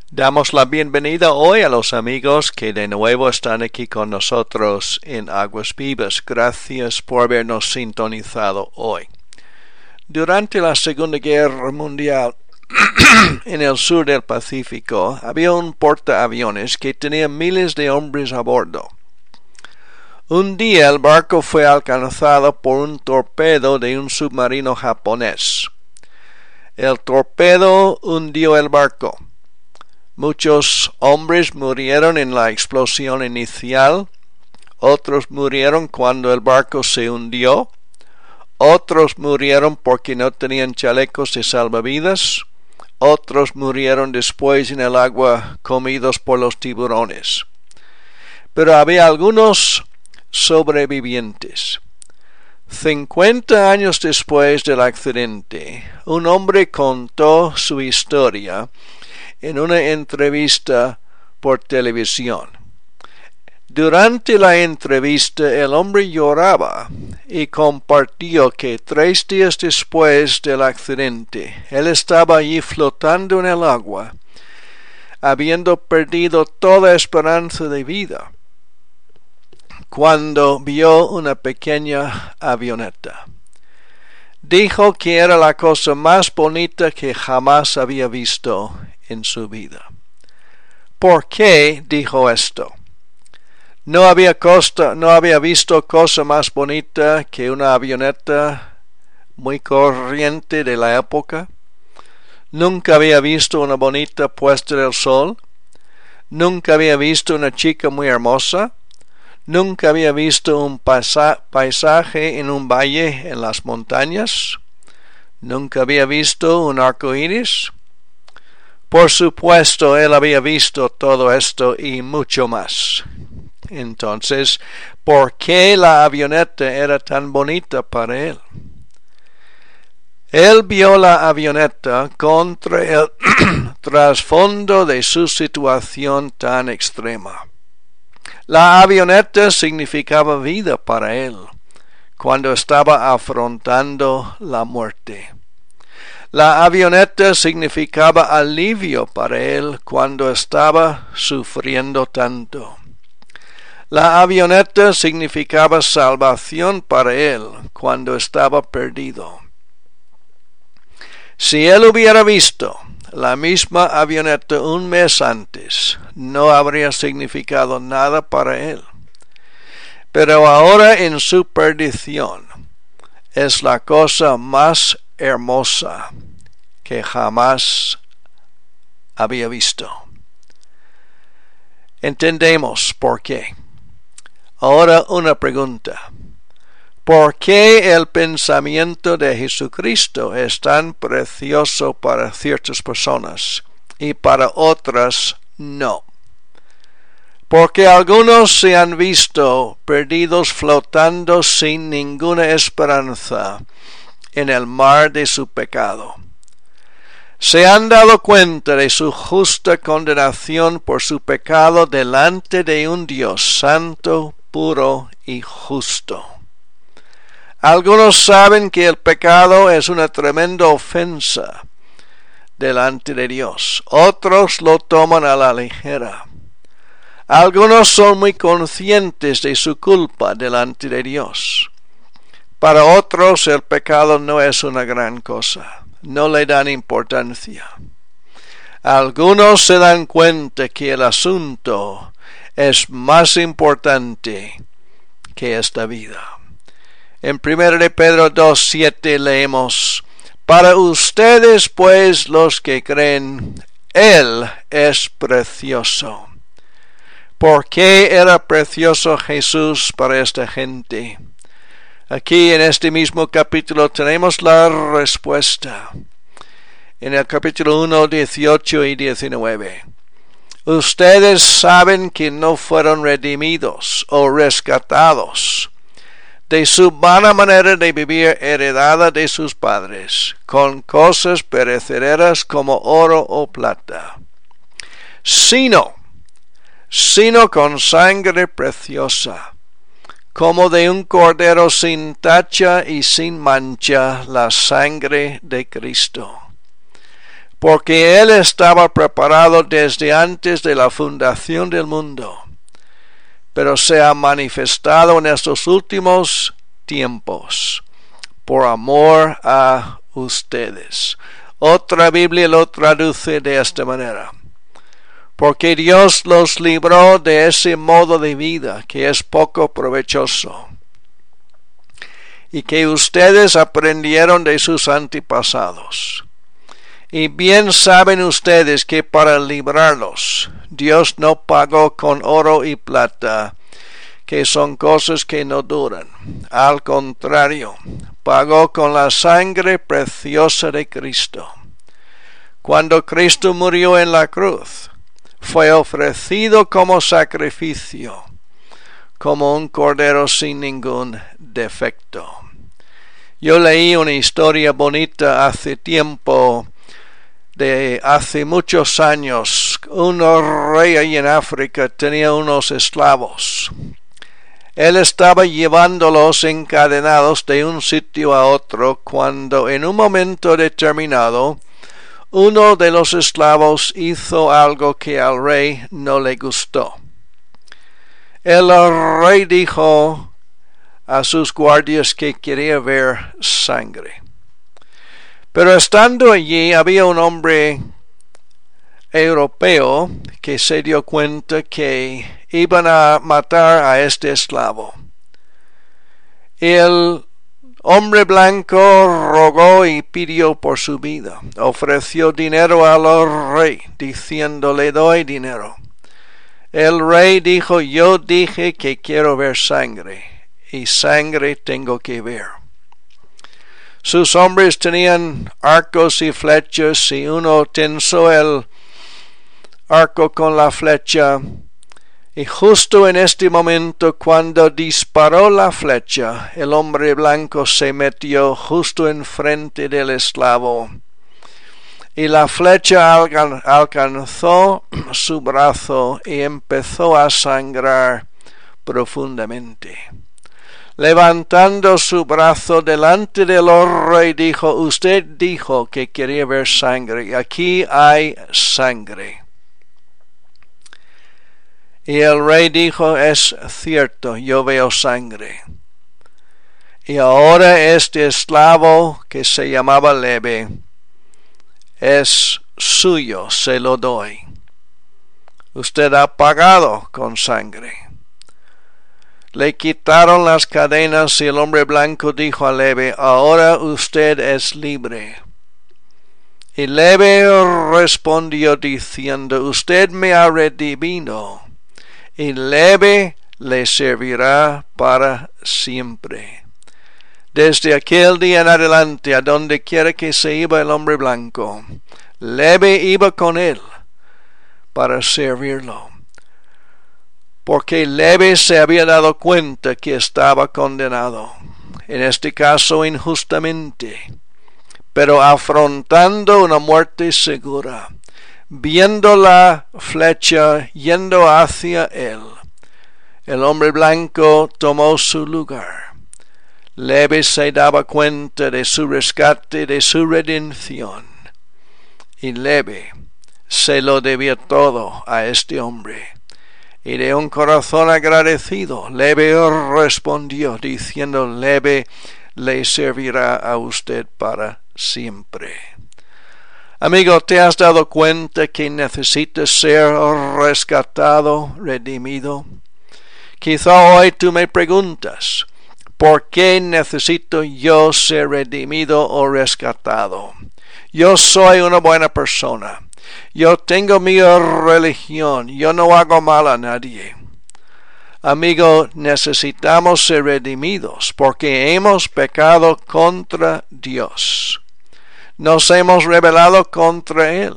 Damos la bienvenida hoy a los amigos que de nuevo están aquí con nosotros en Aguas Vivas. Gracias por habernos sintonizado hoy. Durante la Segunda Guerra Mundial, en el sur del Pacífico, había un portaaviones que tenía miles de hombres a bordo. Un día el barco fue alcanzado por un torpedo de un submarino japonés. El torpedo hundió el barco. Muchos hombres murieron en la explosión inicial, otros murieron cuando el barco se hundió, otros murieron porque no tenían chalecos de salvavidas, otros murieron después en el agua comidos por los tiburones. Pero había algunos sobrevivientes. 50 años después del accidente, un hombre contó su historia en una entrevista por televisión. Durante la entrevista el hombre lloraba y compartió que 3 días después del accidente él estaba allí flotando en el agua, habiendo perdido toda esperanza de vida, cuando vio una pequeña avioneta. Dijo que era la cosa más bonita que jamás había visto en su vida. ¿Por qué dijo esto? No había visto cosa más bonita que una avioneta muy corriente de la época. Nunca había visto una bonita puesta del sol. Nunca había visto una chica muy hermosa. Nunca había visto un paisaje en un valle en las montañas. Nunca había visto un arco iris. Por supuesto, él había visto todo esto y mucho más. Entonces, ¿por qué la avioneta era tan bonita para él? Él vio la avioneta contra el trasfondo de su situación tan extrema. La avioneta significaba vida para él cuando estaba afrontando la muerte. La avioneta significaba alivio para él cuando estaba sufriendo tanto. La avioneta significaba salvación para él cuando estaba perdido. Si él hubiera visto la misma avioneta un mes antes, no habría significado nada para él. Pero ahora en su perdición es la cosa más hermosa que jamás había visto. Entendemos por qué. Ahora una pregunta. ¿Por qué el pensamiento de Jesucristo es tan precioso para ciertas personas y para otras no? Porque algunos se han visto perdidos flotando sin ninguna esperanza en el mar de su pecado. Se han dado cuenta de su justa condenación por su pecado delante de un Dios santo, puro y justo. Algunos saben que el pecado es una tremenda ofensa delante de Dios. Otros lo toman a la ligera. Algunos son muy conscientes de su culpa delante de Dios. Para otros el pecado no es una gran cosa. No le dan importancia. Algunos se dan cuenta que el asunto es más importante que esta vida. En 1 de Pedro 2:7 leemos: Para ustedes pues los que creen, Él es precioso. ¿Por qué era precioso Jesús para esta gente? Aquí en este mismo capítulo tenemos la respuesta. En el capítulo 1, 18 y 19. Ustedes saben que no fueron redimidos o rescatados de su vana manera de vivir heredada de sus padres, con cosas perecederas como oro o plata, sino con sangre preciosa, como de un cordero sin tacha y sin mancha, la sangre de Cristo. porque Él estaba preparado desde antes de la fundación del mundo, pero se ha manifestado en estos últimos tiempos por amor a ustedes. Otra Biblia lo traduce de esta manera: porque Dios los libró de ese modo de vida que es poco provechoso, y que ustedes aprendieron de sus antepasados. Y bien saben ustedes que para librarlos, Dios no pagó con oro y plata, que son cosas que no duran. Al contrario, pagó con la sangre preciosa de Cristo. Cuando Cristo murió en la cruz, fue ofrecido como sacrificio, como un cordero sin ningún defecto. Yo leí una historia bonita hace tiempo, de hace muchos años. Un rey ahí en África tenía unos esclavos. Él estaba llevándolos encadenados de un sitio a otro cuando en un momento determinado uno de los esclavos hizo algo que al rey no le gustó. El rey dijo a sus guardias que quería ver sangre. Pero estando allí había un hombre europeo que se dio cuenta que iban a matar a este esclavo. El hombre blanco rogó y pidió por su vida. Ofreció dinero al rey, diciendo: le doy dinero. El rey dijo: yo dije que quiero ver sangre, y sangre tengo que ver. Sus hombres tenían arcos y flechas, y uno tensó el arco con la flecha, y justo en este momento, cuando disparó la flecha, el hombre blanco se metió justo enfrente del esclavo, y la flecha alcanzó su brazo y empezó a sangrar profundamente. Levantando su brazo delante del rey, dijo: usted dijo que quería ver sangre, y aquí hay sangre. Y el rey dijo: es cierto, yo veo sangre. Y ahora este esclavo, que se llamaba Levi, es suyo, se lo doy. Usted ha pagado con sangre. Le quitaron las cadenas y el hombre blanco dijo a Levi: ahora usted es libre. Y Levi respondió diciendo: usted me ha redimido, y Levi le servirá para siempre. Desde aquel día en adelante, a donde quiera que se iba el hombre blanco, Levi iba con él para servirlo, porque Levi se había dado cuenta que estaba condenado, en este caso injustamente, pero afrontando una muerte segura. Viendo la flecha yendo hacia él, el hombre blanco tomó su lugar. Levi se daba cuenta de su rescate, de su redención, y Levi se lo debía todo a este hombre. Y de un corazón agradecido, Levi respondió diciendo: Levi le servirá a usted para siempre. Amigo, ¿te has dado cuenta que necesitas ser rescatado, redimido? Quizá hoy tú me preguntas: ¿por qué necesito yo ser redimido o rescatado? Yo soy una buena persona. Yo tengo mi religión. Yo no hago mal a nadie. Amigo, necesitamos ser redimidos porque hemos pecado contra Dios. Nos hemos rebelado contra Él.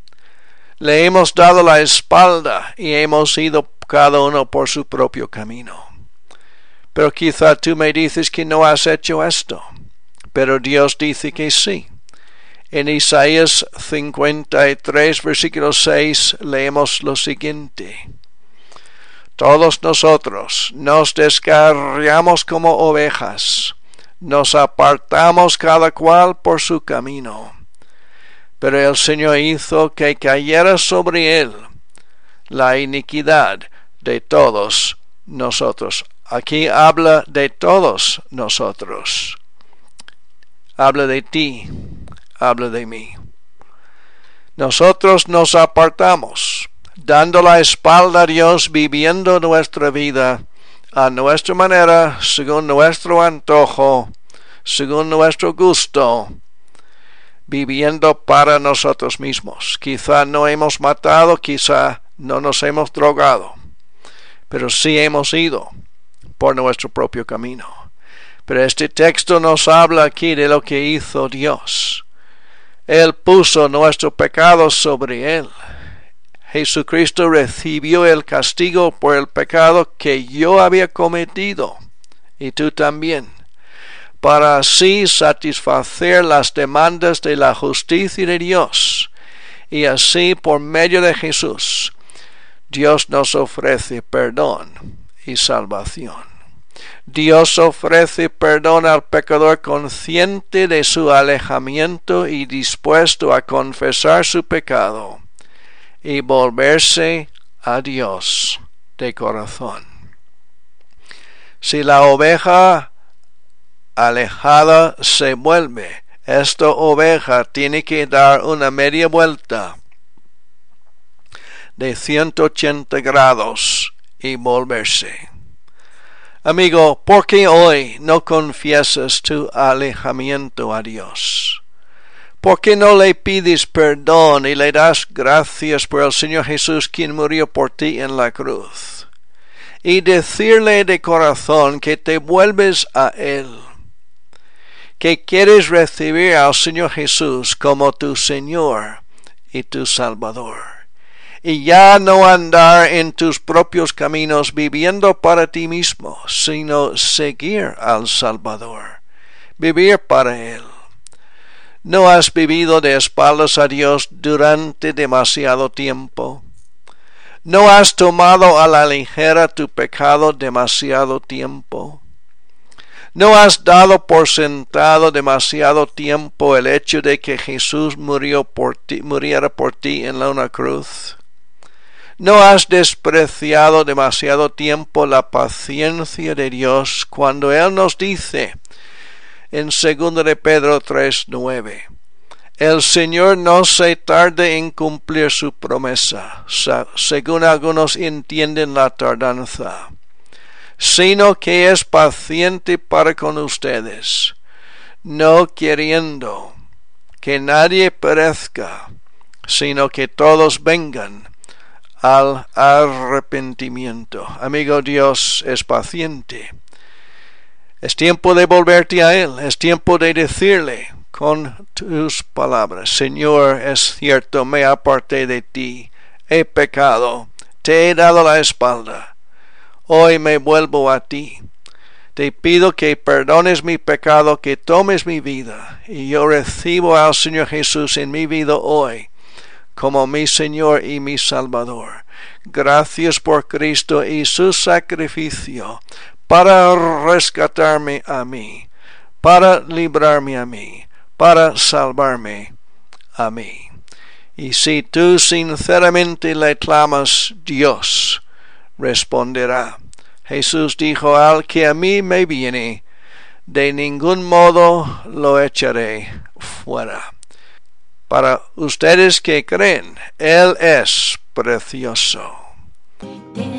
Le hemos dado la espalda y hemos ido cada uno por su propio camino. Pero quizá tú me dices que no has hecho esto. Pero Dios dice que sí. En Isaías 53, versículo 6, leemos lo siguiente: todos nosotros nos descarriamos como ovejas, nos apartamos cada cual por su camino, pero el Señor hizo que cayera sobre él la iniquidad de todos nosotros. Aquí habla de todos nosotros. Habla de ti, habla de mí. Nosotros nos apartamos, dando la espalda a Dios, viviendo nuestra vida a nuestra manera, según nuestro antojo, según nuestro gusto, viviendo para nosotros mismos. Quizá no hemos matado, quizá no nos hemos drogado, pero sí hemos ido por nuestro propio camino. Pero este texto nos habla aquí de lo que hizo Dios. Él puso nuestro pecado sobre él. Jesucristo recibió el castigo por el pecado que yo había cometido, y tú también, para así satisfacer las demandas de la justicia de Dios. Y así, por medio de Jesús, Dios nos ofrece perdón y salvación. Dios ofrece perdón al pecador consciente de su alejamiento y dispuesto a confesar su pecado y volverse a Dios de corazón. Si la oveja alejada se vuelve, esta oveja tiene que dar una media vuelta de 180 grados y volverse. Amigo, ¿por qué hoy no confiesas tu alejamiento a Dios? ¿Por qué no le pides perdón y le das gracias por el Señor Jesús, quien murió por ti en la cruz? Y decirle de corazón que te vuelves a Él, que quieres recibir al Señor Jesús como tu Señor y tu Salvador, y ya no andar en tus propios caminos viviendo para ti mismo, sino seguir al Salvador, vivir para Él. ¿No has vivido de espaldas a Dios durante demasiado tiempo? ¿No has tomado a la ligera tu pecado demasiado tiempo? ¿No has dado por sentado demasiado tiempo el hecho de que Jesús muriera por ti en una cruz? ¿No has despreciado demasiado tiempo la paciencia de Dios cuando Él nos dice en 2 de Pedro 3:9, el Señor no se tarde en cumplir su promesa, según algunos entienden la tardanza, sino que es paciente para con ustedes, no queriendo que nadie perezca, sino que todos vengan al arrepentimiento? Amigo, Dios es paciente. Es tiempo de volverte a Él. Es tiempo de decirle con tus palabras: Señor, es cierto, me aparté de ti, he pecado, te he dado la espalda. Hoy me vuelvo a ti. Te pido que perdones mi pecado, que tomes mi vida, y yo recibo al Señor Jesús en mi vida hoy como mi Señor y mi Salvador. Gracias por Cristo y su sacrificio para rescatarme a mí, para librarme a mí, para salvarme a mí. Y si tú sinceramente le clamas, Dios responderá. Jesús dijo: al que a mí me viene, de ningún modo lo echaré fuera. Para ustedes que creen, Él es precioso.